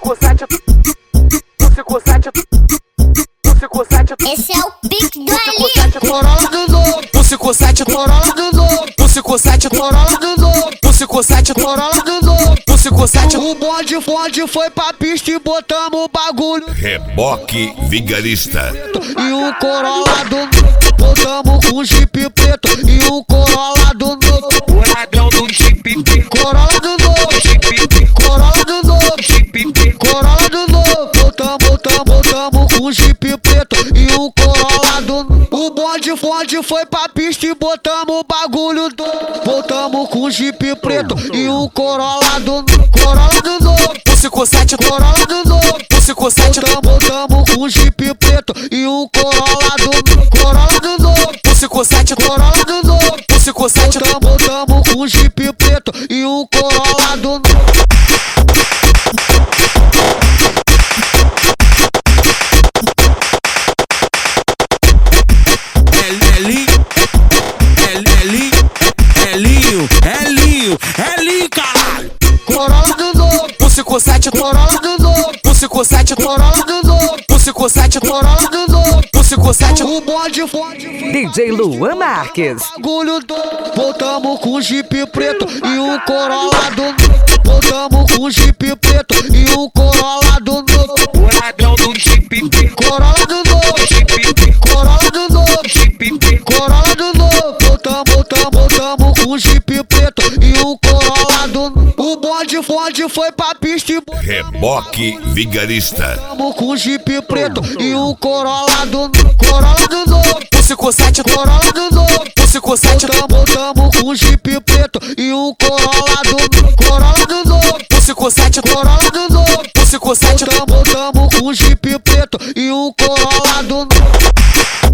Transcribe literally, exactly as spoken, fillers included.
ficou sete, tu ficou sete, tu ficou sete. Esse é o pique do Ali. Corolla do novo, tu ficou sete, Corolla do novo, tu ficou sete, Corolla do novo, tu ficou sete, Corolla do novo, tu ficou sete. O bonde fonde foi pra pista e botamos o bagulho. Reboque Vigarista. E o Corolla do novo, botamos com Jeep preto. E o Corolla do novo, o ladrão do Jeep preto. Corolla do novo, Jeep preto. Corolla do novo, Jeep preto. Corolla do novo, botamos, botamos, botamos com Jeep preto. E o Corolla do novo, o bonde fonde foi pra pista e botamos o bagulho do. Botamos com Jeep preto. E o Corolla do novo, Corolla do novo, Tu ficou sete, Corolla do novo, tu ficou sete. botamos, botamos com Jeep preto. E o Corolla do novo, Corolla do novo, Tu ficou sete, Corolla do novo, tu ficou sete. botamos, botamos com Jeep preto. E o Corolla do novo. Elinho, Elinho, Elinho, caralho. Corolla do novo, Tu ficou sete, Corolla do novo, tu ficou sete, Corolla do novo, tu ficou sete, Corolla do novo, tu ficou sete. o bonde fonde D J Luan Marques. bagulho do. Voltamos com Jeep preto e o Corolla do novo. Voltamos com Jeep preto e o Corolla do novo. O ladrão do Jeep preto. Corolla do novo, Jeep preto. Corolla do novo, Jeep preto. Corolla do novo. Voltamos, voltamos, voltamos com Jeep preto e o Corolla do novo. O bonde fonde foi pra pista e Reboque Vigarista. voltamos com Jeep preto e o Corolla do novo. Corolla do novo, Tu ficou sete, Corolla do novo. tu ficou sete. Voltamos, voltamos com Jeep preto e o Corolla do novo. Corolla do novo, Tu ficou sete, Corolla do novo. tu ficou sete. Voltamos, voltamos com Jeep preto e o Corolla do novo.